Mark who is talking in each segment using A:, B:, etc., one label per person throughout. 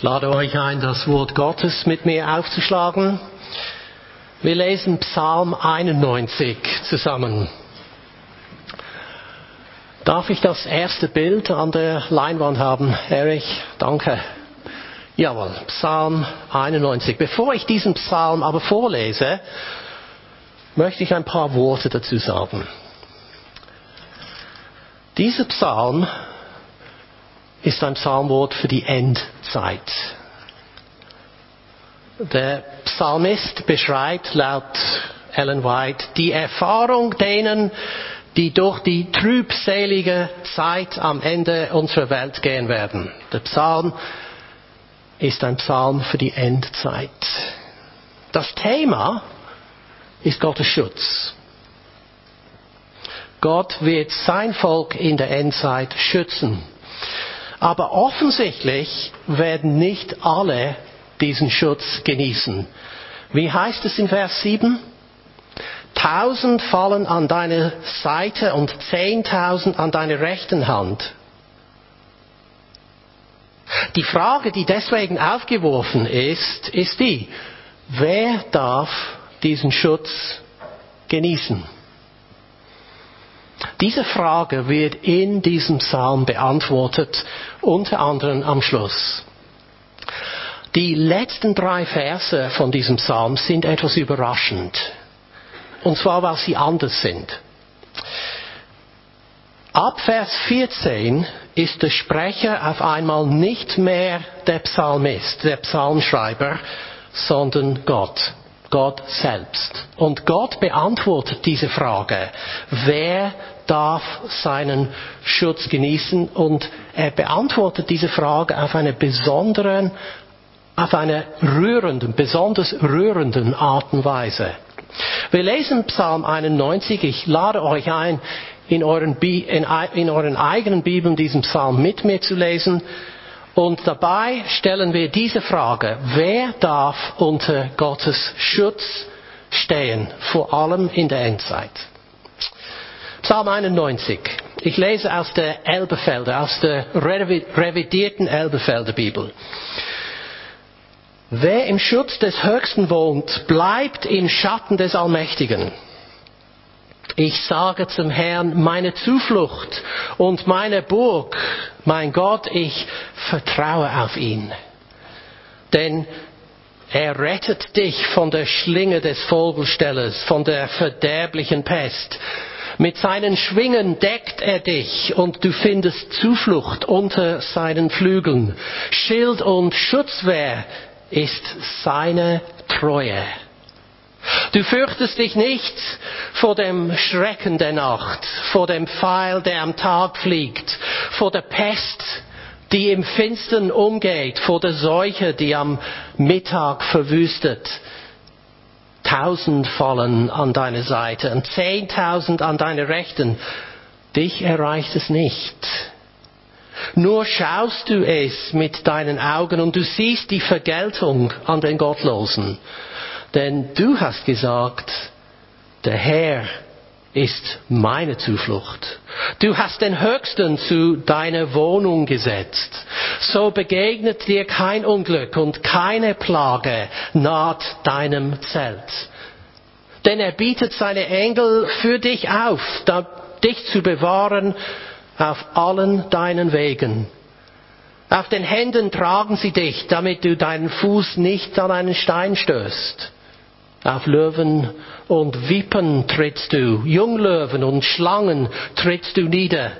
A: Ich lade euch ein, das Wort Gottes mit mir aufzuschlagen. Wir lesen Psalm 91 zusammen. Darf ich das erste Bild an der Leinwand haben, Erich? Danke. Jawohl, Psalm 91. Bevor ich diesen Psalm aber vorlese, möchte ich ein paar Worte dazu sagen. Dieser Psalm ist ein Psalmwort für die Endzeit. Der Psalmist beschreibt laut Ellen White die Erfahrung denen, die durch die trübselige Zeit am Ende unserer Welt gehen werden. Der Psalm ist ein Psalm für die Endzeit. Das Thema ist Gottes Schutz. Gott wird sein Volk in der Endzeit schützen. Aber offensichtlich werden nicht alle diesen Schutz genießen. Wie heißt es in Vers 7? 1000 fallen an deine Seite und 10.000 an deine rechten Hand. Die Frage, die deswegen aufgeworfen ist die, wer darf diesen Schutz genießen? Diese Frage wird in diesem Psalm beantwortet, unter anderem am Schluss. Die letzten 3 Verse von diesem Psalm sind etwas überraschend. Und zwar, weil sie anders sind. Ab Vers 14 ist der Sprecher auf einmal nicht mehr der Psalmist, der Psalmschreiber, sondern Gott. Gott selbst. Und Gott beantwortet diese Frage. Wer darf seinen Schutz genießen? Und er beantwortet diese Frage auf eine besonders rührenden Art und Weise. Wir lesen Psalm 91. Ich lade euch ein, in euren eigenen Bibeln diesen Psalm mit mir zu lesen. Und dabei stellen wir diese Frage: Wer darf unter Gottes Schutz stehen, vor allem in der Endzeit? Psalm 91. Ich lese aus der revidierten Elberfelder Bibel. Wer im Schutz des Höchsten wohnt, bleibt im Schatten des Allmächtigen. Ich sage zum Herrn, meine Zuflucht und meine Burg, mein Gott, ich vertraue auf ihn. Denn er rettet dich von der Schlinge des Vogelstellers, von der verderblichen Pest. Mit seinen Schwingen deckt er dich und du findest Zuflucht unter seinen Flügeln. Schild und Schutzwehr ist seine Treue. Du fürchtest dich nicht vor dem Schrecken der Nacht, vor dem Pfeil, der am Tag fliegt, vor der Pest, die im Finstern umgeht, vor der Seuche, die am Mittag verwüstet. 1000 fallen an deine Seite und 10.000 an deine Rechten. Dich erreicht es nicht. Nur schaust du es mit deinen Augen und du siehst die Vergeltung an den Gottlosen. Denn du hast gesagt, der Herr ist meine Zuflucht. Du hast den Höchsten zu deiner Wohnung gesetzt. So begegnet dir kein Unglück und keine Plage naht deinem Zelt. Denn er bietet seine Engel für dich auf, dich zu bewahren auf allen deinen Wegen. Auf den Händen tragen sie dich, damit du deinen Fuß nicht an einen Stein stößt. Auf Löwen und Vipen trittst du, Junglöwen und Schlangen trittst du nieder.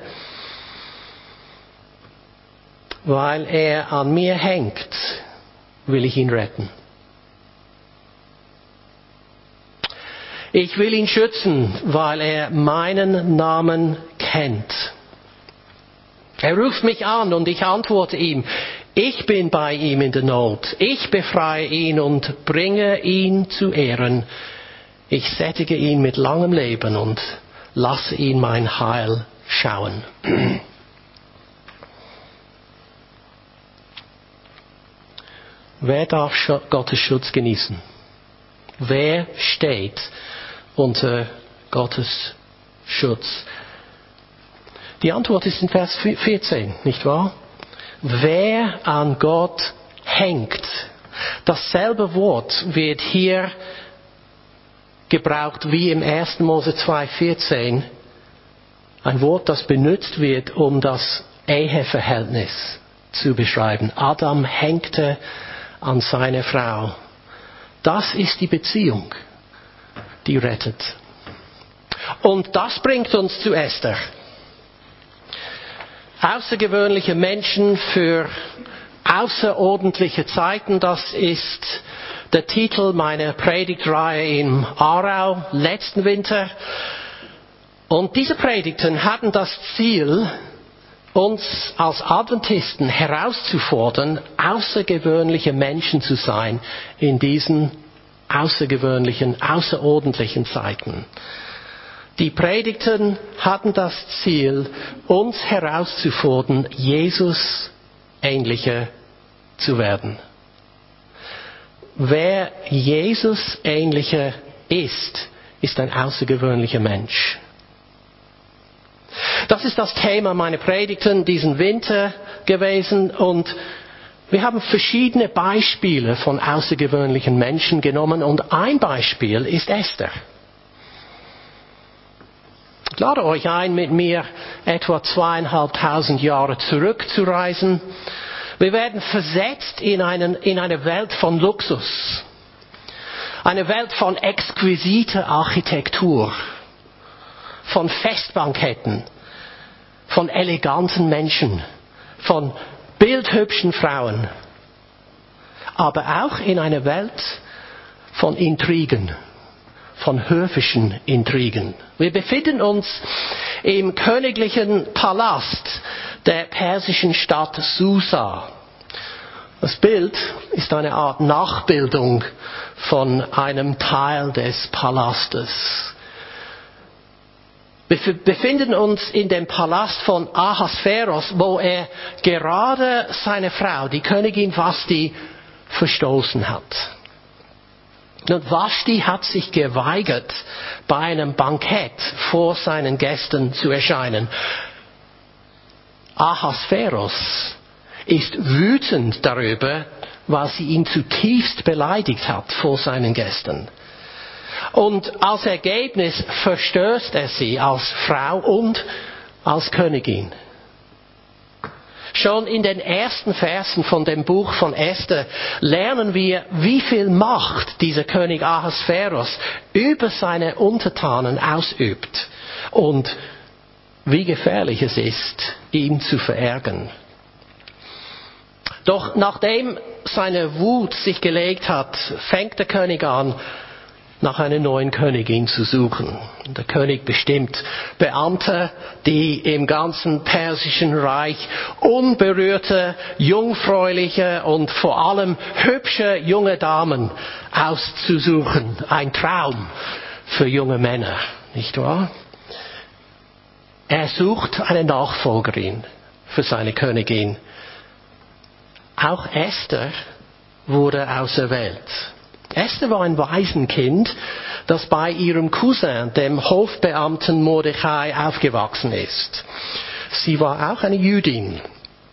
A: Weil er an mir hängt, will ich ihn retten. Ich will ihn schützen, weil er meinen Namen kennt. Er ruft mich an und ich antworte ihm. Ich bin bei ihm in der Not. Ich befreie ihn und bringe ihn zu Ehren. Ich sättige ihn mit langem Leben und lasse ihn mein Heil schauen. Wer darf Gottes Schutz genießen? Wer steht unter Gottes Schutz? Die Antwort ist in Vers 14, nicht wahr? Wer an Gott hängt. Dasselbe Wort wird hier gebraucht wie im 1. Mose 2,14. Ein Wort, das benutzt wird, um das Eheverhältnis zu beschreiben. Adam hängte an seine Frau. Das ist die Beziehung, die rettet. Und das bringt uns zu Esther. Außergewöhnliche Menschen für außerordentliche Zeiten, das ist der Titel meiner Predigtreihe in Aarau letzten Winter. Und diese Predigten hatten das Ziel, uns als Adventisten herauszufordern, außergewöhnliche Menschen zu sein in diesen außergewöhnlichen, außerordentlichen Zeiten. Die Predigten hatten das Ziel, uns herauszufordern, Jesus ähnlicher zu werden. Wer Jesus ähnlicher ist, ist ein außergewöhnlicher Mensch. Das ist das Thema meiner Predigten diesen Winter gewesen und wir haben verschiedene Beispiele von außergewöhnlichen Menschen genommen und ein Beispiel ist Esther. Ich lade euch ein, mit mir etwa 2500 Jahre zurückzureisen. Wir werden versetzt in eine Welt von Luxus. Eine Welt von exquisiter Architektur. Von Festbanketten. Von eleganten Menschen. Von bildhübschen Frauen. Aber auch in eine Welt von Intrigen. Von höfischen Intrigen. Wir befinden uns im königlichen Palast der persischen Stadt Susa. Das Bild ist eine Art Nachbildung von einem Teil des Palastes. Wir befinden uns in dem Palast von Ahasveros, wo er gerade seine Frau, die Königin Vashti, verstoßen hat. Und Vashti hat sich geweigert, bei einem Bankett vor seinen Gästen zu erscheinen. Ahasveros ist wütend darüber, weil sie ihn zutiefst beleidigt hat vor seinen Gästen. Und als Ergebnis verstößt er sie als Frau und als Königin. Schon in den ersten Versen von dem Buch von Esther lernen wir, wie viel Macht dieser König Ahasveros über seine Untertanen ausübt und wie gefährlich es ist, ihn zu verärgern. Doch nachdem seine Wut sich gelegt hat, fängt der König an, nach einer neuen Königin zu suchen. Der König bestimmt Beamte, die im ganzen persischen Reich unberührte, jungfräuliche und vor allem hübsche junge Damen auszusuchen. Ein Traum für junge Männer, nicht wahr? Er sucht eine Nachfolgerin für seine Königin. Auch Esther wurde auserwählt. Esther war ein Waisenkind, das bei ihrem Cousin, dem Hofbeamten Mordechai, aufgewachsen ist. Sie war auch eine Jüdin.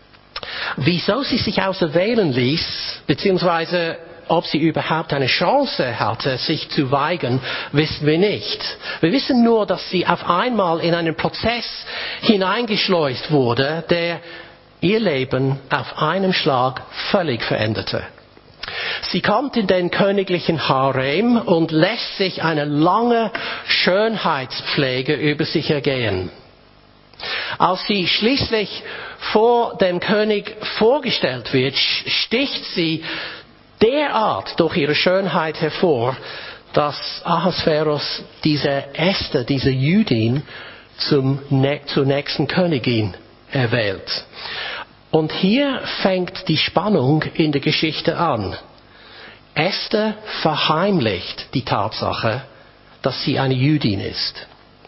A: Wieso sie sich auserwählen ließ, beziehungsweise ob sie überhaupt eine Chance hatte, sich zu weigern, wissen wir nicht. Wir wissen nur, dass sie auf einmal in einen Prozess hineingeschleust wurde, der ihr Leben auf einen Schlag völlig veränderte. Sie kommt in den königlichen Harem und lässt sich eine lange Schönheitspflege über sich ergehen. Als sie schließlich vor dem König vorgestellt wird, sticht sie derart durch ihre Schönheit hervor, dass Ahasveros diese Esther, diese Jüdin, zur nächsten Königin erwählt. Und hier fängt die Spannung in der Geschichte an. Esther verheimlicht die Tatsache, dass sie eine Jüdin ist.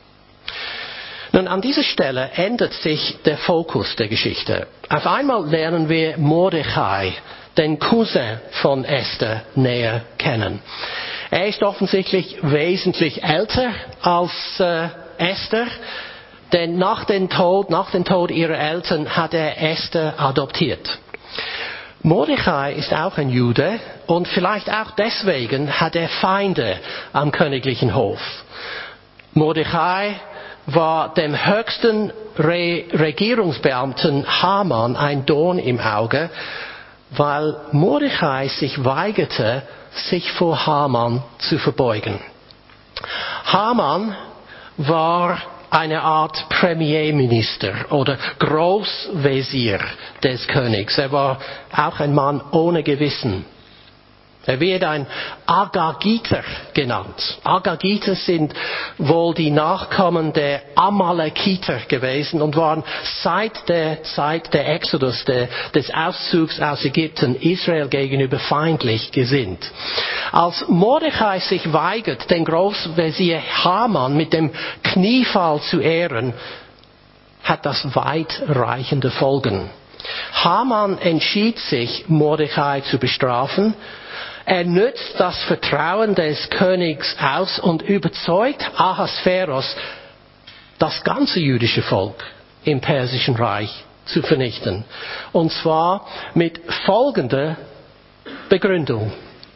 A: Nun, an dieser Stelle ändert sich der Fokus der Geschichte. Auf einmal lernen wir Mordechai, den Cousin von Esther, näher kennen. Er ist offensichtlich wesentlich älter als Esther, denn nach dem Tod ihrer Eltern hat er Esther adoptiert. Mordechai ist auch ein Jude und vielleicht auch deswegen hat er Feinde am königlichen Hof. Mordechai war dem höchsten Regierungsbeamten Haman ein Dorn im Auge, weil Mordechai sich weigerte, sich vor Haman zu verbeugen. Haman war eine Art Premierminister oder Großvezier des Königs. Er war auch ein Mann ohne Gewissen. Er wird ein Agagiter genannt. Agagiter sind wohl die Nachkommen der Amalekiter gewesen und waren seit der Zeit der Exodus, des Auszugs aus Ägypten, Israel gegenüber feindlich gesinnt. Als Mordechai sich weigert, den Großvezier Haman mit dem Kniefall zu ehren, hat das weitreichende Folgen. Haman entschied sich, Mordechai zu bestrafen. Er nützt das Vertrauen des Königs aus und überzeugt Ahasveros, das ganze jüdische Volk im Persischen Reich zu vernichten. Und zwar mit folgender Begründung.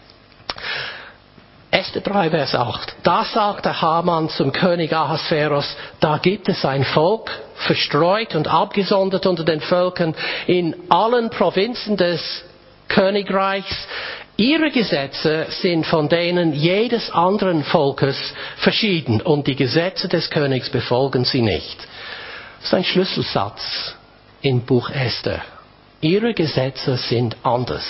A: Esther 3, Vers 8. Da sagte Haman zum König Ahasveros, da gibt es ein Volk, verstreut und abgesondert unter den Völkern in allen Provinzen des Königreichs. Ihre Gesetze sind von denen jedes anderen Volkes verschieden und die Gesetze des Königs befolgen sie nicht. Das ist ein Schlüsselsatz im Buch Esther. Ihre Gesetze sind anders.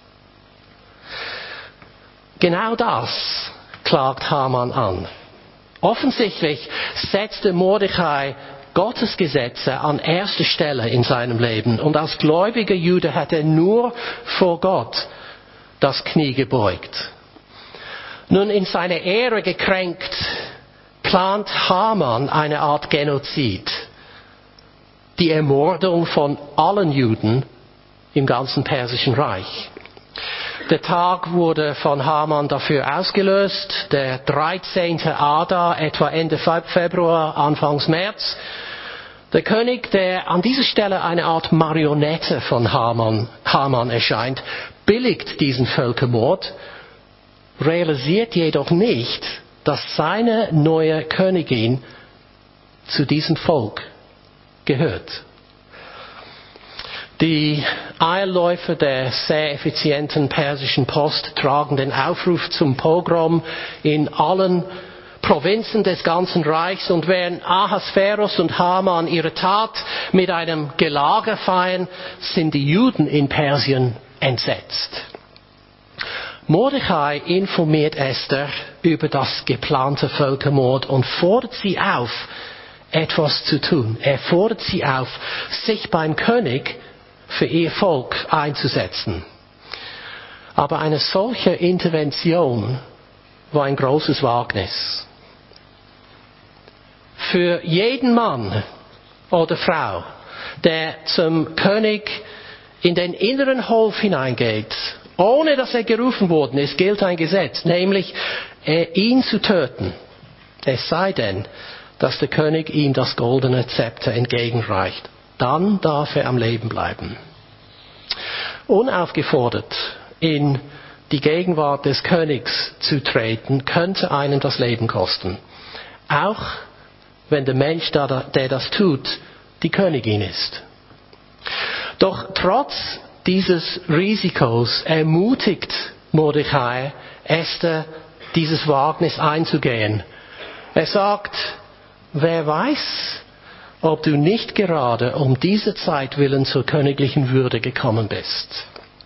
A: Genau das klagt Haman an. Offensichtlich setzte Mordechai Gottes Gesetze an erster Stelle in seinem Leben und als gläubiger Jude hat er nur vor Gott das Knie gebeugt. Nun, in seiner Ehre gekränkt, plant Haman eine Art Genozid. Die Ermordung von allen Juden im ganzen Persischen Reich. Der Tag wurde von Haman dafür ausgelöst, der 13. Adar, etwa Ende Februar, Anfangs März. Der König, der an dieser Stelle eine Art Marionette von Haman erscheint, billigt diesen Völkermord, realisiert jedoch nicht, dass seine neue Königin zu diesem Volk gehört. Die Eilläufer der sehr effizienten persischen Post tragen den Aufruf zum Pogrom in allen Provinzen des ganzen Reichs und während Ahasveros und Haman ihre Tat mit einem Gelage feiern, sind die Juden in Persien entsetzt. Mordechai informiert Esther über das geplante Völkermord und fordert sie auf, etwas zu tun. Er fordert sie auf, sich beim König für ihr Volk einzusetzen. Aber eine solche Intervention war ein großes Wagnis. Für jeden Mann oder Frau, der zum König in den inneren Hof hineingeht, ohne dass er gerufen worden ist, gilt ein Gesetz, nämlich ihn zu töten. Es sei denn, dass der König ihm das goldene Zepter entgegenreicht. Dann darf er am Leben bleiben. Unaufgefordert in die Gegenwart des Königs zu treten, könnte einen das Leben kosten. Auch wenn der Mensch, der das tut, die Königin ist. Doch trotz dieses Risikos ermutigt Mordechai Esther, dieses Wagnis einzugehen. Er sagt, wer weiß, ob du nicht gerade um diese Zeit willen zur königlichen Würde gekommen bist.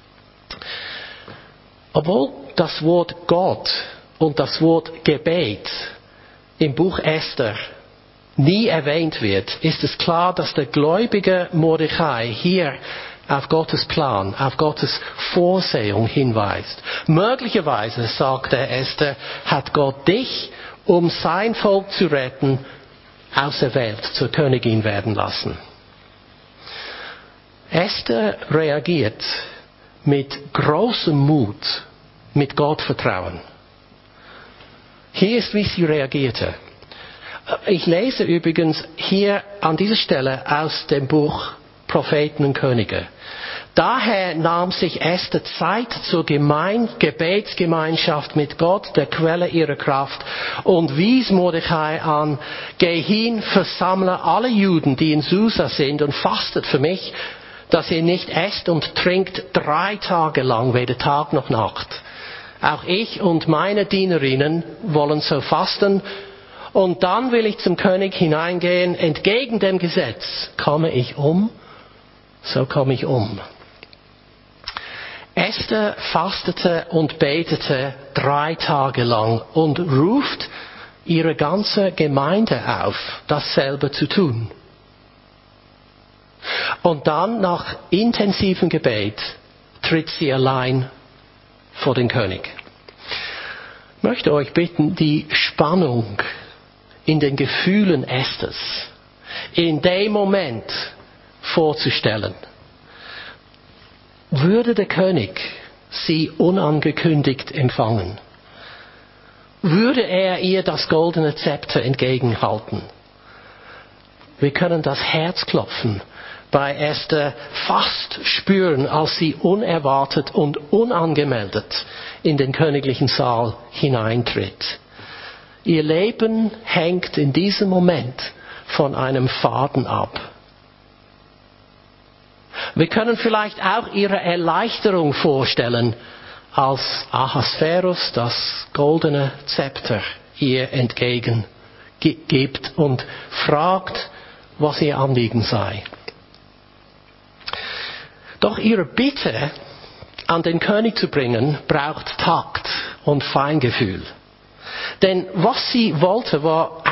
A: Obwohl das Wort Gott und das Wort Gebet im Buch Esther nie erwähnt wird, ist es klar, dass der gläubige Mordechai hier auf Gottes Plan, auf Gottes Vorsehung hinweist. Möglicherweise, sagt er Esther, hat Gott dich, um sein Volk zu retten, auserwählt, zur Königin werden lassen. Esther reagiert mit großem Mut, mit Gottvertrauen. Hier ist, wie sie reagierte. Ich lese übrigens hier an dieser Stelle aus dem Buch Propheten und Könige. Daher nahm sich Esther Zeit zur Gebetsgemeinschaft mit Gott, der Quelle ihrer Kraft, und wies Mordechai an: Geh hin, versammle alle Juden, die in Susa sind, und fastet für mich, dass ihr nicht esst und trinkt 3 Tage lang, weder Tag noch Nacht. Auch ich und meine Dienerinnen wollen so fasten, und dann will ich zum König hineingehen. Entgegen dem Gesetz komme ich um, so komme ich um. Esther fastete und betete 3 Tage lang und ruft ihre ganze Gemeinde auf, dasselbe zu tun. Und dann, nach intensivem Gebet, tritt sie allein vor den König. Ich möchte euch bitten, die Spannung in den Gefühlen Esthers in dem Moment vorzustellen. Würde der König sie unangekündigt empfangen? Würde er ihr das goldene Zepter entgegenhalten? Wir können das Herzklopfen bei Esther fast spüren, als sie unerwartet und unangemeldet in den königlichen Saal hineintritt. Ihr Leben hängt in diesem Moment von einem Faden ab. Wir können vielleicht auch ihre Erleichterung vorstellen, als Ahasverus das goldene Zepter ihr entgegengibt und fragt, was ihr Anliegen sei. Doch ihre Bitte an den König zu bringen, braucht Takt und Feingefühl. Denn was sie wollte, war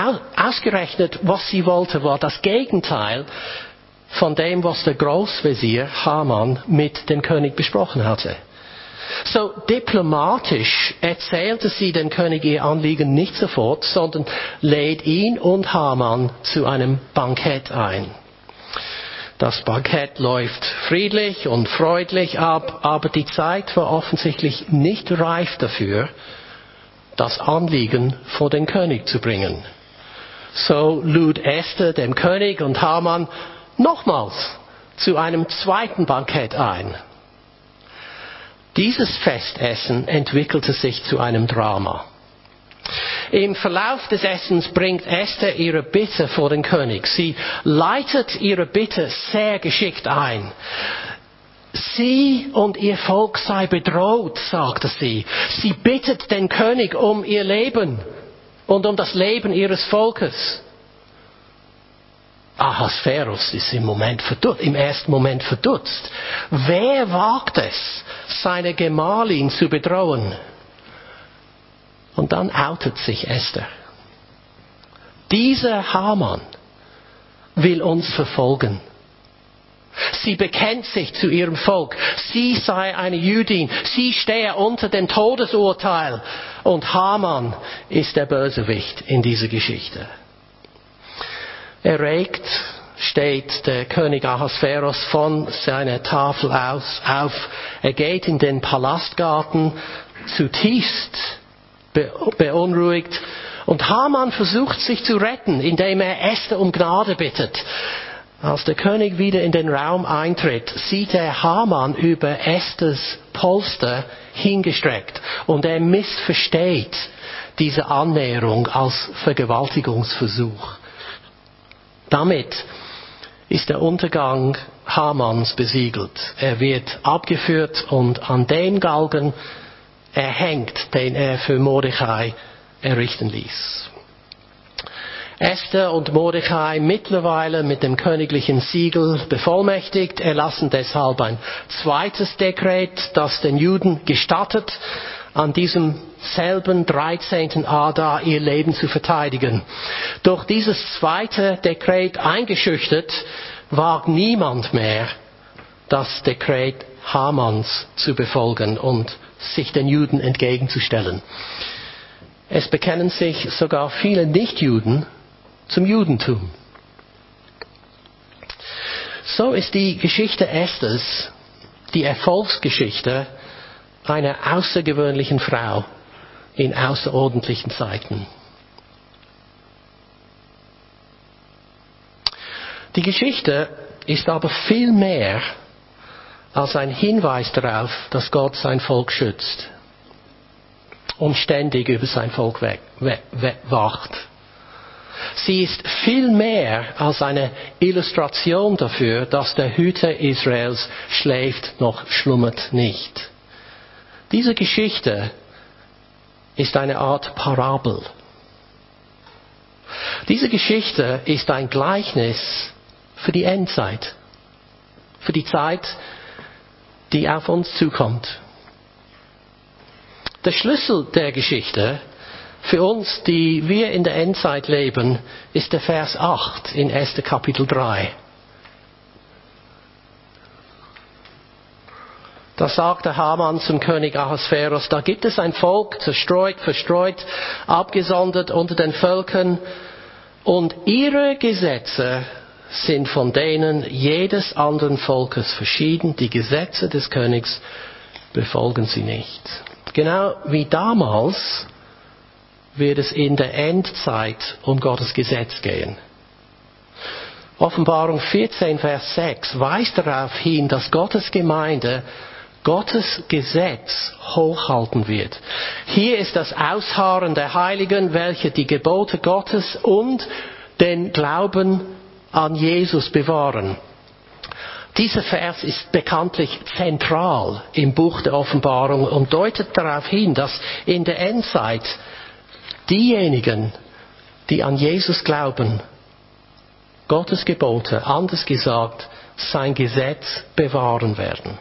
A: das Gegenteil von dem, was der Großvezier Haman mit dem König besprochen hatte. So diplomatisch erzählte sie dem König ihr Anliegen nicht sofort, sondern lädt ihn und Haman zu einem Bankett ein. Das Bankett läuft friedlich und freundlich ab, aber die Zeit war offensichtlich nicht reif dafür, das Anliegen vor den König zu bringen. So lud Esther dem König und Haman nochmals zu einem zweiten Bankett ein. Dieses Festessen entwickelte sich zu einem Drama. Im Verlauf des Essens bringt Esther ihre Bitte vor den König. Sie leitet ihre Bitte sehr geschickt ein. Sie und ihr Volk sei bedroht, sagte sie. Sie bittet den König um ihr Leben und um das Leben ihres Volkes. Ahasverus ist im ersten Moment verdutzt. Wer wagt es, seine Gemahlin zu bedrohen? Und dann outet sich Esther. Dieser Haman will uns verfolgen. Sie bekennt sich zu ihrem Volk. Sie sei eine Jüdin. Sie stehe unter dem Todesurteil. Und Haman ist der Bösewicht in dieser Geschichte. Erregt steht der König Ahasverus von seiner Tafel auf. Er geht in den Palastgarten, zutiefst beunruhigt. Und Haman versucht sich zu retten, indem er Esther um Gnade bittet. Als der König wieder in den Raum eintritt, sieht er Haman über Esthers Polster hingestreckt. Und er missversteht diese Annäherung als Vergewaltigungsversuch. Damit ist der Untergang Hamans besiegelt. Er wird abgeführt und an den Galgen erhängt, den er für Mordechai errichten ließ. Esther und Mordechai, mittlerweile mit dem königlichen Siegel bevollmächtigt, erlassen deshalb ein zweites Dekret, das den Juden gestattet, an diesem selben 13. Adar ihr Leben zu verteidigen. Durch dieses zweite Dekret eingeschüchtert, wagt niemand mehr, das Dekret Hamans zu befolgen und sich den Juden entgegenzustellen. Es bekennen sich sogar viele Nichtjuden zum Judentum. So ist die Geschichte Esthers die Erfolgsgeschichte einer außergewöhnlichen Frau in außerordentlichen Zeiten. Die Geschichte ist aber viel mehr als ein Hinweis darauf, dass Gott sein Volk schützt und ständig über sein Volk wacht. Sie ist viel mehr als eine Illustration dafür, dass der Hüter Israels schläft noch schlummert nicht. Diese Geschichte ist eine Art Parabel. Diese Geschichte ist ein Gleichnis für die Endzeit, für die Zeit, die auf uns zukommt. Der Schlüssel der Geschichte für uns, die wir in der Endzeit leben, ist der Vers 8 in 1. Kapitel 3. Da sagte Haman zum König Ahasveros, da gibt es ein Volk, zerstreut, verstreut, abgesondert unter den Völkern, und ihre Gesetze sind von denen jedes anderen Volkes verschieden. Die Gesetze des Königs befolgen sie nicht. Genau wie damals wird es in der Endzeit um Gottes Gesetz gehen. Offenbarung 14, Vers 6 weist darauf hin, dass Gottes Gemeinde Gottes Gesetz hochhalten wird. Hier ist das Ausharren der Heiligen, welche die Gebote Gottes und den Glauben an Jesus bewahren. Dieser Vers ist bekanntlich zentral im Buch der Offenbarung und deutet darauf hin, dass in der Endzeit diejenigen, die an Jesus glauben, Gottes Gebote, anders gesagt, sein Gesetz bewahren werden.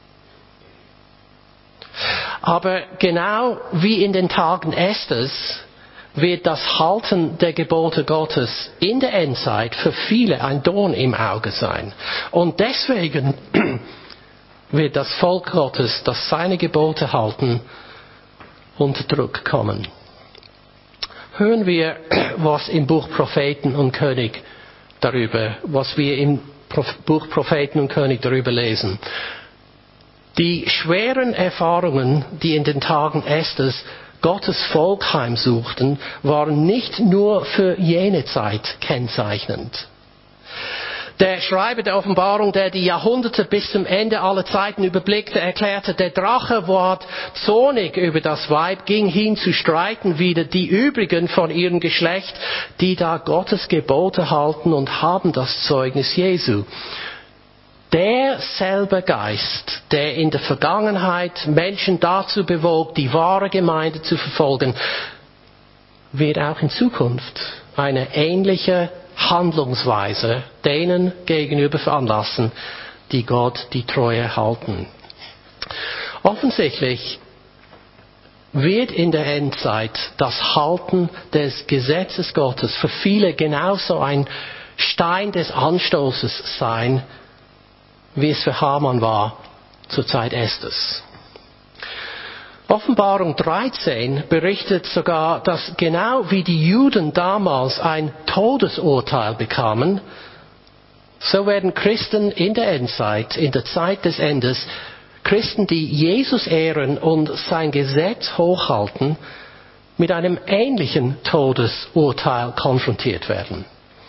A: Aber genau wie in den Tagen Esthers wird das Halten der Gebote Gottes in der Endzeit für viele ein Dorn im Auge sein. Und deswegen wird das Volk Gottes, das seine Gebote halten, unter Druck kommen. Hören wir, was im Buch Propheten und König was wir im Buch Propheten und König darüber lesen. Die schweren Erfahrungen, die in den Tagen Esthers Gottes Volk heimsuchten, waren nicht nur für jene Zeit kennzeichnend. Der Schreiber der Offenbarung, der die Jahrhunderte bis zum Ende aller Zeiten überblickte, erklärte, der Drache ward zornig über das Weib, ging hin zu streiten wider die übrigen von ihrem Geschlecht, die da Gottes Gebote halten und haben das Zeugnis Jesu. Derselbe Geist, der in der Vergangenheit Menschen dazu bewog, die wahre Gemeinde zu verfolgen, wird auch in Zukunft eine ähnliche Handlungsweise denen gegenüber veranlassen, die Gott die Treue halten. Offensichtlich wird in der Endzeit das Halten des Gesetzes Gottes für viele genauso ein Stein des Anstoßes sein, wie es für Haman war zur Zeit Esthers. Offenbarung 13 berichtet sogar, dass genau wie die Juden damals ein Todesurteil bekamen, so werden Christen in der Endzeit, in der Zeit des Endes, Christen, die Jesus ehren und sein Gesetz hochhalten, mit einem ähnlichen Todesurteil konfrontiert werden.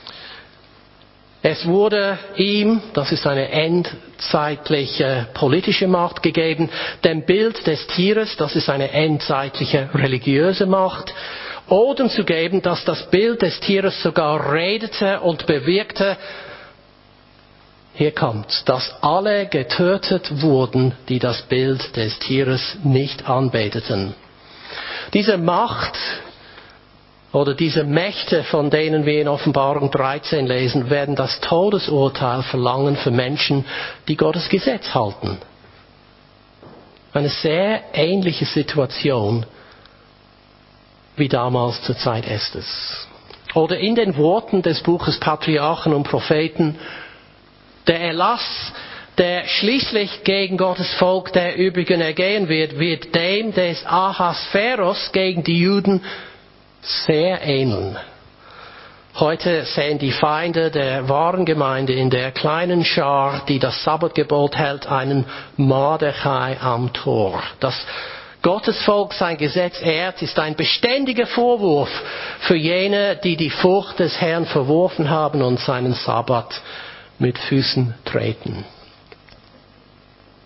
A: Es wurde ihm, das ist eine endzeitliche politische Macht gegeben, dem Bild des Tieres, das ist eine endzeitliche religiöse Macht, Odem zu geben, dass das Bild des Tieres sogar redete und bewirkte, hier kommt's, dass alle getötet wurden, die das Bild des Tieres nicht anbeteten. Diese Macht oder diese Mächte, von denen wir in Offenbarung 13 lesen, werden das Todesurteil verlangen für Menschen, die Gottes Gesetz halten. Eine sehr ähnliche Situation wie damals zur Zeit Esthers. Oder in den Worten des Buches Patriarchen und Propheten, der Erlass, der schließlich gegen Gottes Volk der Übrigen ergehen wird, wird dem des Ahasveros gegen die Juden sehr ähneln. Heute sehen die Feinde der wahren Gemeinde in der kleinen Schar, die das Sabbatgebot hält, einen Mordechai am Tor. Dass Gottes Volk sein Gesetz ehrt, ist ein beständiger Vorwurf für jene, die die Furcht des Herrn verworfen haben und seinen Sabbat mit Füßen treten.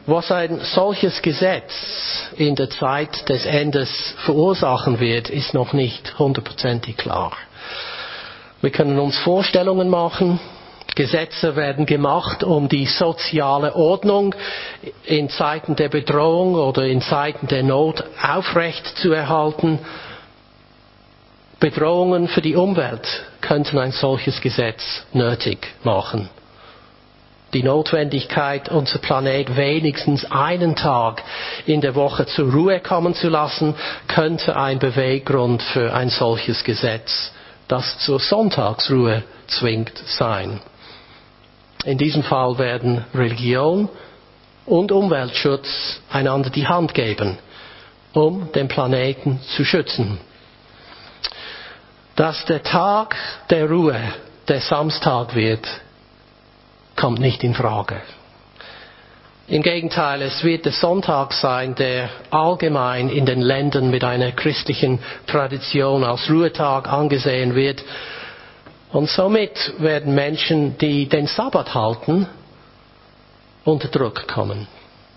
A: Was ein solches Gesetz in der Zeit des Endes verursachen wird, ist noch nicht hundertprozentig klar. Wir können uns Vorstellungen machen. Gesetze werden gemacht, um die soziale Ordnung in Zeiten der Bedrohung oder in Zeiten der Not aufrecht zu erhalten. Bedrohungen für die Umwelt könnten ein solches Gesetz nötig machen. Die Notwendigkeit, unser Planet wenigstens einen Tag in der Woche zur Ruhe kommen zu lassen, könnte ein Beweggrund für ein solches Gesetz, das zur Sonntagsruhe zwingt, sein. In diesem Fall werden Religion und Umweltschutz einander die Hand geben, um den Planeten zu schützen. Dass der Tag der Ruhe der Samstag wird, kommt nicht in Frage. Im Gegenteil, es wird der Sonntag sein, der allgemein in den Ländern mit einer christlichen Tradition als Ruhetag angesehen wird. Und somit werden Menschen, die den Sabbat halten, unter Druck kommen.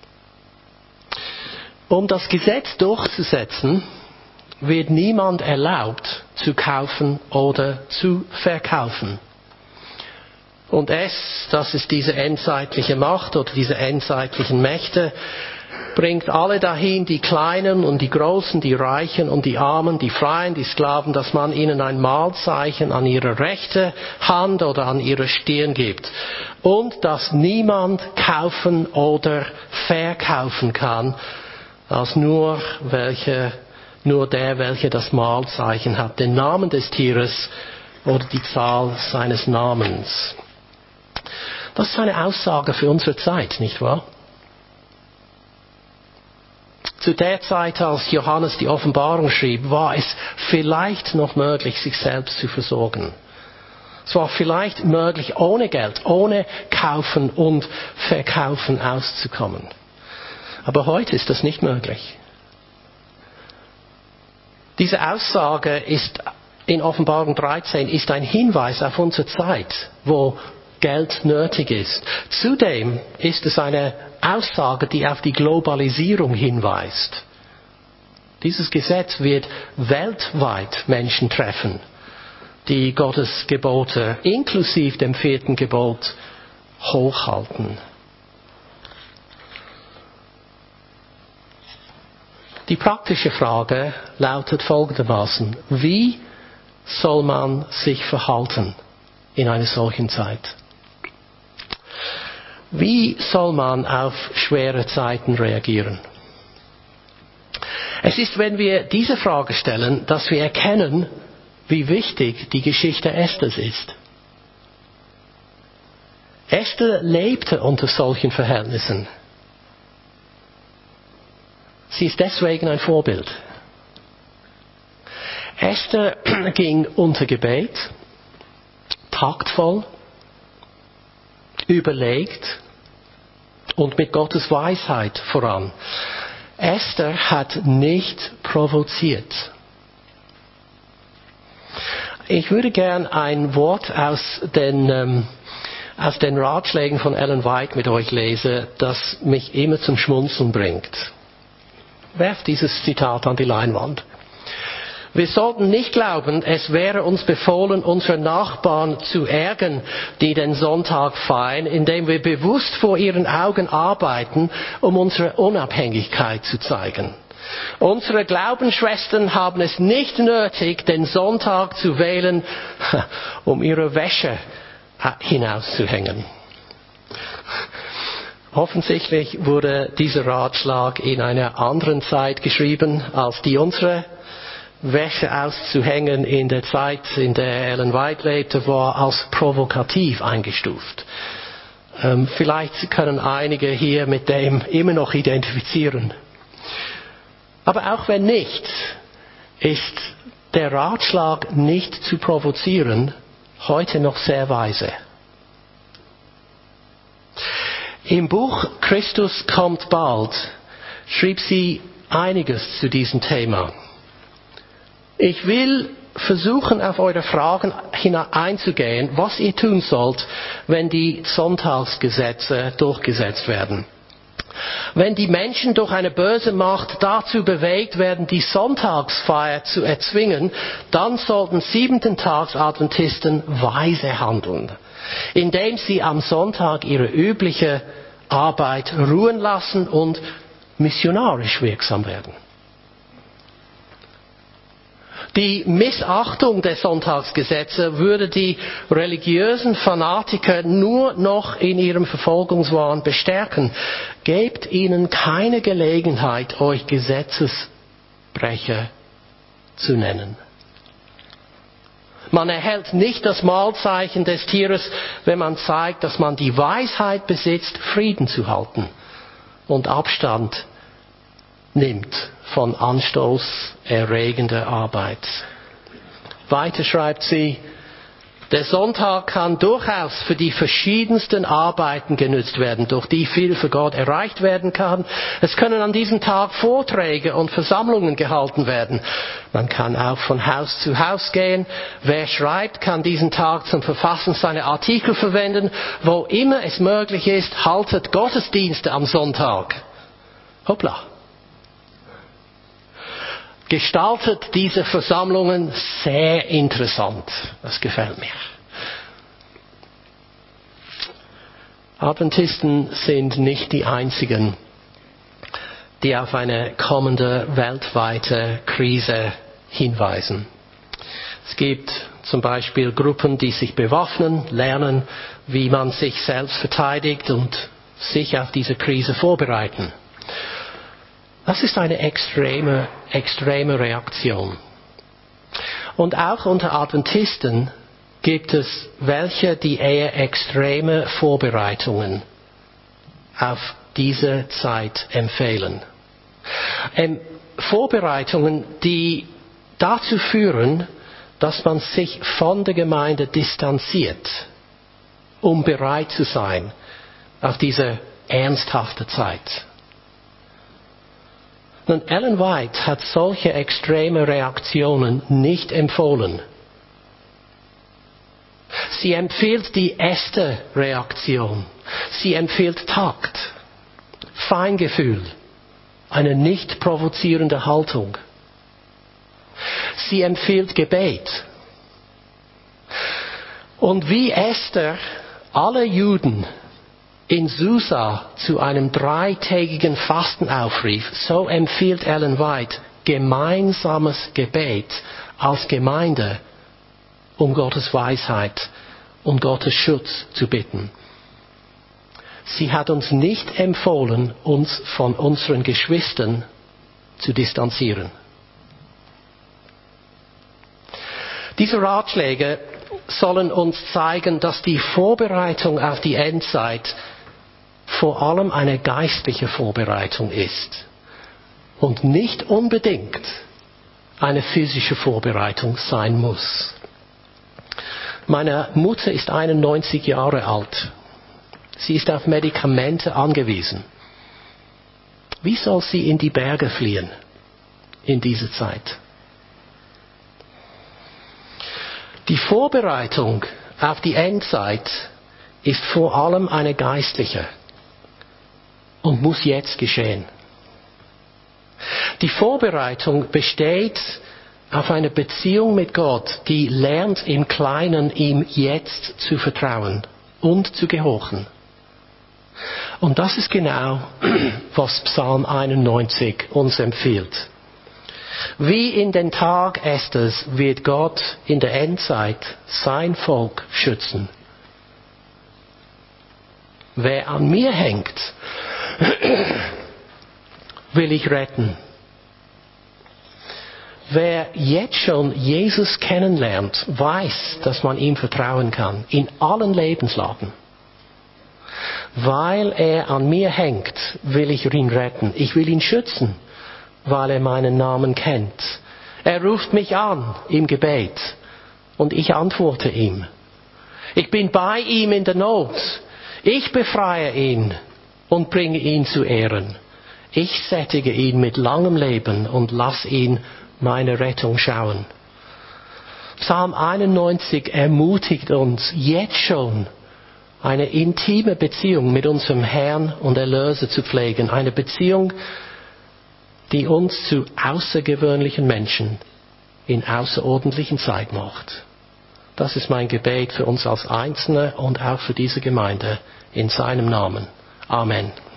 A: Um das Gesetz durchzusetzen, wird niemand erlaubt, zu kaufen oder zu verkaufen. Und das ist diese endzeitliche Macht oder diese endzeitlichen Mächte, bringt alle dahin, die Kleinen und die Großen, die Reichen und die Armen, die Freien, die Sklaven, dass man ihnen ein Mahlzeichen an ihre rechte Hand oder an ihre Stirn gibt. Und dass niemand kaufen oder verkaufen kann, als nur der, welcher das Mahlzeichen hat, den Namen des Tieres oder die Zahl seines Namens. Das ist eine Aussage für unsere Zeit, nicht wahr? Zu der Zeit, als Johannes die Offenbarung schrieb, war es vielleicht noch möglich, sich selbst zu versorgen. Es war vielleicht möglich, ohne Geld, ohne Kaufen und Verkaufen auszukommen. Aber heute ist das nicht möglich. Diese Aussage ist in Offenbarung 13 ist ein Hinweis auf unsere Zeit, wo Geld nötig ist. Zudem ist es eine Aussage, die auf die Globalisierung hinweist. Dieses Gesetz wird weltweit Menschen treffen, die Gottes Gebote inklusive dem 4. Gebot hochhalten. Die praktische Frage lautet folgendermaßen: Wie soll man sich verhalten in einer solchen Zeit? Wie soll man auf schwere Zeiten reagieren? Es ist, wenn wir diese Frage stellen, dass wir erkennen, wie wichtig die Geschichte Esthers ist. Esther lebte unter solchen Verhältnissen. Sie ist deswegen ein Vorbild. Esther ging unter Gebet, taktvoll, überlegt und mit Gottes Weisheit voran. Esther hat nicht provoziert. Ich würde gern ein Wort aus den Ratschlägen von Ellen White mit euch lesen, das mich immer zum Schmunzeln bringt. Werft dieses Zitat an die Leinwand. Wir sollten nicht glauben, es wäre uns befohlen, unsere Nachbarn zu ärgern, die den Sonntag feiern, indem wir bewusst vor ihren Augen arbeiten, um unsere Unabhängigkeit zu zeigen. Unsere Glaubensschwestern haben es nicht nötig, den Sonntag zu wählen, um ihre Wäsche hinauszuhängen. Offensichtlich wurde dieser Ratschlag in einer anderen Zeit geschrieben, als die unsere. Wäsche auszuhängen in der Zeit, in der Ellen White lebte, war als provokativ eingestuft. Vielleicht können einige hier mit dem immer noch identifizieren. Aber auch wenn nicht, ist der Ratschlag, nicht zu provozieren, heute noch sehr weise. Im Buch Christus kommt bald schrieb sie einiges zu diesem Thema. Ich will versuchen, auf eure Fragen einzugehen, was ihr tun sollt, wenn die Sonntagsgesetze durchgesetzt werden. Wenn die Menschen durch eine böse Macht dazu bewegt werden, die Sonntagsfeier zu erzwingen, dann sollten Siebenten-Tags-Adventisten weise handeln, indem sie am Sonntag ihre übliche Arbeit ruhen lassen und missionarisch wirksam werden. Die Missachtung der Sonntagsgesetze würde die religiösen Fanatiker nur noch in ihrem Verfolgungswahn bestärken. Gebt ihnen keine Gelegenheit, euch Gesetzesbrecher zu nennen. Man erhält nicht das Mahlzeichen des Tieres, wenn man zeigt, dass man die Weisheit besitzt, Frieden zu halten und Abstand nimmt von anstoßerregender Arbeit. Weiter schreibt sie, der Sonntag kann durchaus für die verschiedensten Arbeiten genützt werden, durch die viel für Gott erreicht werden kann. Es können an diesem Tag Vorträge und Versammlungen gehalten werden. Man kann auch von Haus zu Haus gehen. Wer schreibt, kann diesen Tag zum Verfassen seiner Artikel verwenden. Wo immer es möglich ist, haltet Gottesdienste am Sonntag. Hoppla. Gestaltet diese Versammlungen sehr interessant. Das gefällt mir. Adventisten sind nicht die einzigen, die auf eine kommende weltweite Krise hinweisen. Es gibt zum Beispiel Gruppen, die sich bewaffnen, lernen, wie man sich selbst verteidigt und sich auf diese Krise vorbereiten. Das ist eine extreme Reaktion. Und auch unter Adventisten gibt es welche, die eher extreme Vorbereitungen auf diese Zeit empfehlen. Vorbereitungen, die dazu führen, dass man sich von der Gemeinde distanziert, um bereit zu sein auf diese ernsthafte Zeit. Nun, Ellen White hat solche extreme Reaktionen nicht empfohlen. Sie empfiehlt die erste Reaktion. Sie empfiehlt Takt, Feingefühl, eine nicht provozierende Haltung. Sie empfiehlt Gebet. Und wie Esther alle Juden in Susa zu einem 3-tägigen Fasten aufrief, so empfiehlt Ellen White gemeinsames Gebet als Gemeinde, um Gottes Weisheit und Gottes Schutz zu bitten. Sie hat uns nicht empfohlen, uns von unseren Geschwistern zu distanzieren. Diese Ratschläge sollen uns zeigen, dass die Vorbereitung auf die Endzeit vor allem eine geistliche Vorbereitung ist und nicht unbedingt eine physische Vorbereitung sein muss. Meine Mutter ist 91 Jahre alt. Sie ist auf Medikamente angewiesen. Wie soll sie in die Berge fliehen in dieser Zeit? Die Vorbereitung auf die Endzeit ist vor allem eine geistliche und muss jetzt geschehen. Die Vorbereitung besteht auf eine Beziehung mit Gott, die lernt im Kleinen ihm jetzt zu vertrauen und zu gehorchen. Und das ist genau, was Psalm 91 uns empfiehlt. Wie in den Tag Esthers wird Gott in der Endzeit sein Volk schützen. Wer an mir hängt, will ich retten. Wer jetzt schon Jesus kennenlernt, weiß, dass man ihm vertrauen kann, in allen Lebenslagen. Weil er an mir hängt, will ich ihn retten. Ich will ihn schützen, weil er meinen Namen kennt. Er ruft mich an im Gebet und ich antworte ihm. Ich bin bei ihm in der Not. Ich befreie ihn und bringe ihn zu Ehren. Ich sättige ihn mit langem Leben und lass ihn meine Rettung schauen. Psalm 91 ermutigt uns jetzt schon, eine intime Beziehung mit unserem Herrn und Erlöser zu pflegen. Eine Beziehung, die uns zu außergewöhnlichen Menschen in außerordentlichen Zeit macht. Das ist mein Gebet für uns als Einzelne und auch für diese Gemeinde in seinem Namen. Amen.